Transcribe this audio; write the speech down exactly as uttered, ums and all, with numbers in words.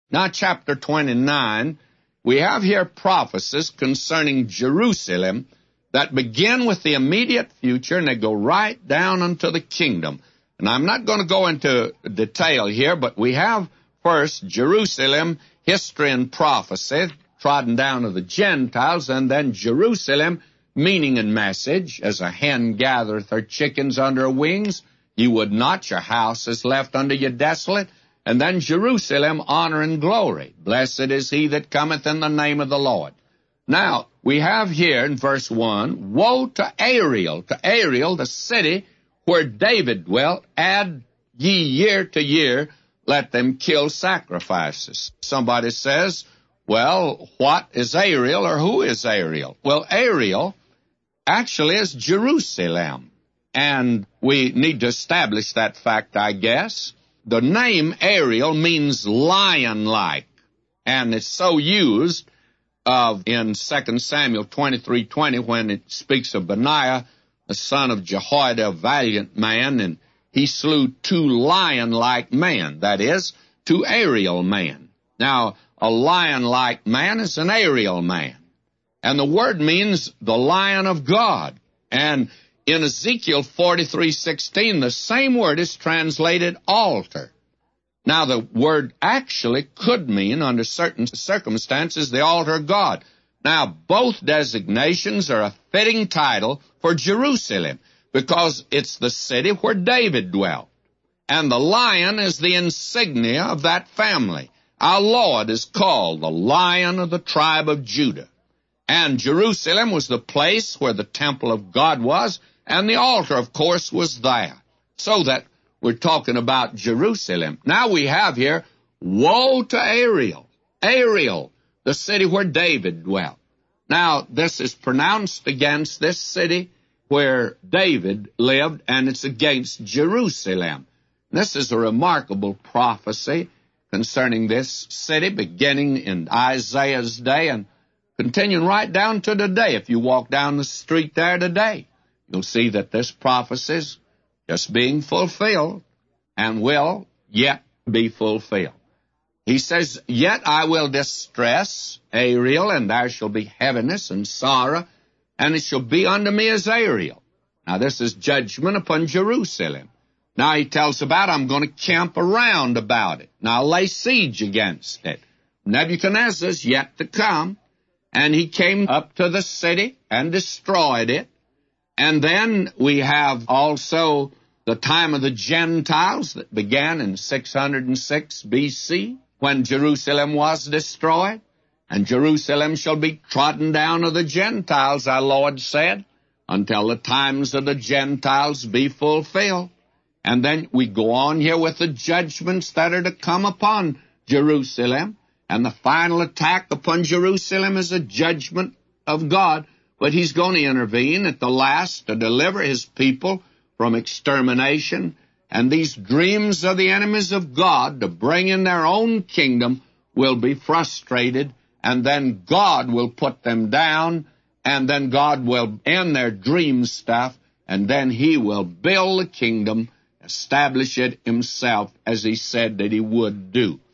Now, chapter twenty-nine, we have here prophecies concerning Jerusalem that begin with the immediate future, and they go right down unto the kingdom. And I'm not going to go into detail here, but we have first Jerusalem, history and prophecy, trodden down to the Gentiles, and then Jerusalem, meaning and message, as a hen gathereth her chickens under her wings, you would not, your house is left unto you desolate. And then Jerusalem, honor and glory. Blessed is he that cometh in the name of the Lord. Now, we have here in verse one, woe to Ariel, to Ariel, the city where David dwelt, add ye year to year, let them kill sacrifices. Somebody says, well, what is Ariel, or who is Ariel? Well, Ariel actually is Jerusalem, and we need to establish that fact, I guess. The name Ariel means lion-like, and it's so used of in Second Samuel twenty-three twenty when it speaks of Benaiah, the son of Jehoiada, a valiant man, and he slew two lion-like men, that is, two Ariel men. Now, a lion-like man is an Ariel man, and the word means the lion of God. And in Ezekiel forty-three sixteen, the same word is translated altar. Now, the word actually could mean, under certain circumstances, the altar of God. Now, both designations are a fitting title for Jerusalem, because it's the city where David dwelt. And the lion is the insignia of that family. Our Lord is called the Lion of the tribe of Judah. And Jerusalem was the place where the temple of God was, and the altar, of course, was there. So that we're talking about Jerusalem. Now we have here, woe to Ariel. Ariel, the city where David dwelt. Now, this is pronounced against this city where David lived, and it's against Jerusalem. This is a remarkable prophecy concerning this city, beginning in Isaiah's day and continuing right down to today. If you walk down the street there today, you'll see that this prophecy is just being fulfilled and will yet be fulfilled. He says, yet I will distress Ariel, and there shall be heaviness and sorrow, and it shall be unto me as Ariel. Now, this is judgment upon Jerusalem. Now, he tells about, I'm going to camp around about it. Now, lay siege against it. Nebuchadnezzar's yet to come, and he came up to the city and destroyed it. And then we have also the time of the Gentiles that began in six hundred six B C, when Jerusalem was destroyed. And Jerusalem shall be trodden down of the Gentiles, our Lord said, until the times of the Gentiles be fulfilled. And then we go on here with the judgments that are to come upon Jerusalem. And the final attack upon Jerusalem is a judgment of God. But he's going to intervene at the last to deliver his people from extermination. And these dreams of the enemies of God to bring in their own kingdom will be frustrated. And then God will put them down. And then God will end their dream stuff. And then he will build the kingdom, establish it himself as he said that he would do.